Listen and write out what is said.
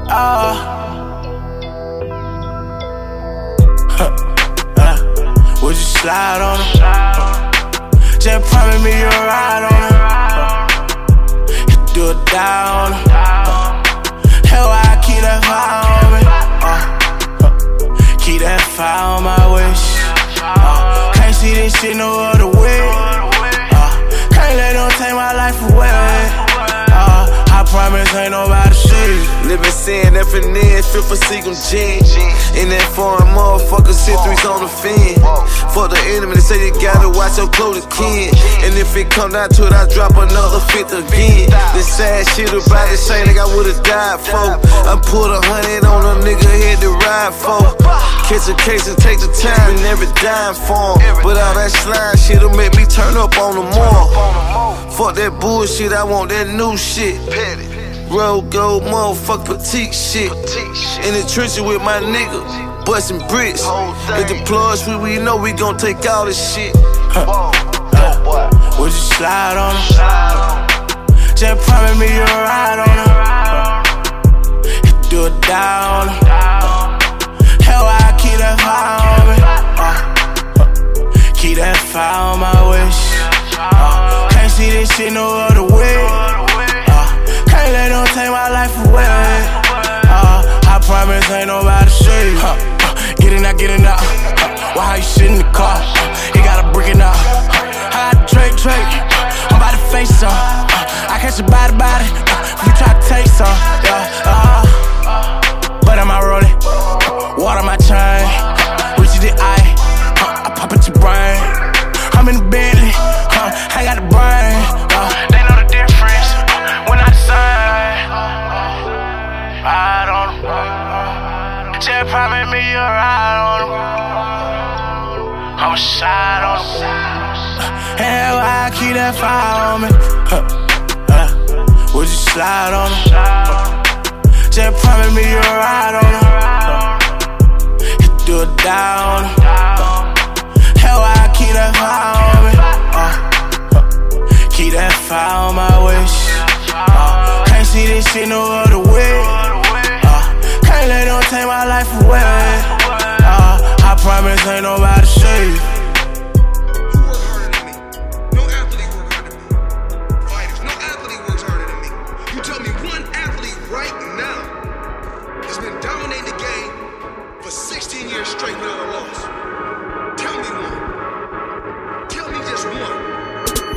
Would you slide on him? Just promise me you'll ride on him. Do a die on him. Hell, why I keep that fire on me? Keep that fire on my wish. Can't see this shit no other way. Can't let them take my life away. I promise ain't nobody shit. Living sin, effing in, feel for Seagum G. In that foreign motherfucker, sit threes on the fin. For the enemy, they say you gotta watch your clothes kin. And if it come down to it, I drop another fifth again. The sad shit about this ain't like I would've died for. I put 100 on a nigga head to ride for. Catch a case and take the time and never dime for him. But all that slime shit'll make me turn up on the more. Fuck that bullshit, I want that new shit. Road gold, motherfuck petite shit. In the trenches with my nigga, bustin' bricks. If the plugs we know we gon' take all this shit. Would you slide on him? Just promise me you'll ride on him. Do a die on him. Hell, why I keep that fire on me? Keep that fire on my wish. Can't see this shit no other way. Can't let them take my life away. I promise ain't nobody shit. Get it out. Why you sit in the car? He got a brick it out. I got Drake. I'm about to face some. I catch a body. If you try to take some, but am I rolling? Water my chain. Reach the eye. I pop at your brain. I'm in the Bentley. I got the brain. They know the difference when I decide. Ride on them. Just promise me you'll ride on them. I'ma shine on them. Hell, why I keep that fire on me? Would you slide on them? Just promise me you'll ride on them. Do a die on them. Hell, why I keep that fire on me? Keep that fire on my wish. Can't see this shit no other way. Can't let them take my life away. I promise ain't nobody shit.